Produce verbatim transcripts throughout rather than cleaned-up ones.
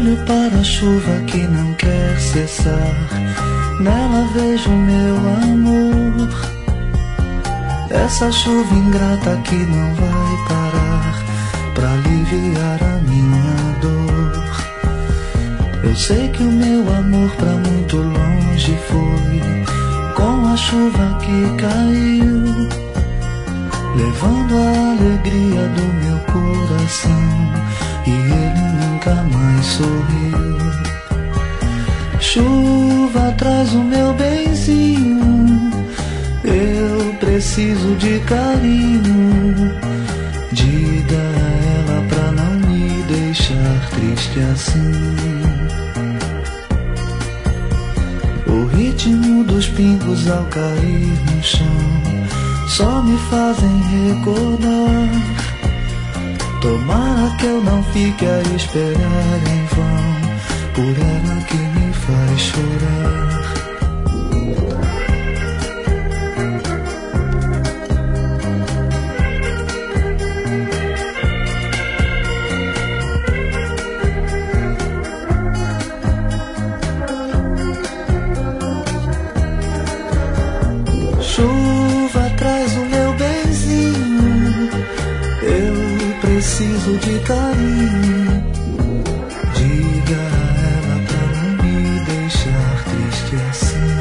Olho para a chuva que não quer cessar, nela vejo meu amor. Essa chuva ingrata que não vai parar pra aliviar a minha dor. Eu sei que o meu amor pra muito longe foi, com a chuva que caiu, levando a alegria do meu coração, e ele nunca mais sorriu. Chuva, traz o meu benzinho, eu preciso de carinho. Diga a ela pra não me deixar triste assim. O ritmo dos pingos ao cair no chão só me fazem recordar. Tomara que eu não fique a esperar em vão por ela que me faz chorar. Chuva, traz o meu benzinho, eu preciso de carinho. Diga a ela pra não me deixar triste assim.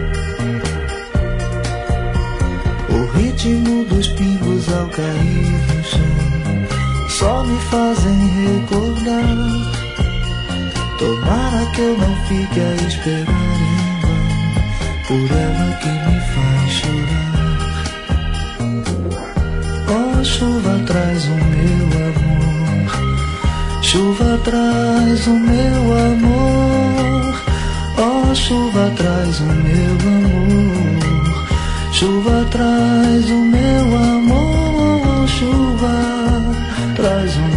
O ritmo dos pingos ao cair no chão só me fazem recordar. Tomara que eu não fique a esperar em vão por ela que me faz chorar. Oh, chuva, traz o meu amor, chuva, traz o meu amor. Oh, chuva, traz o meu amor, chuva, traz o meu amor. Chuva, traz o meu amor.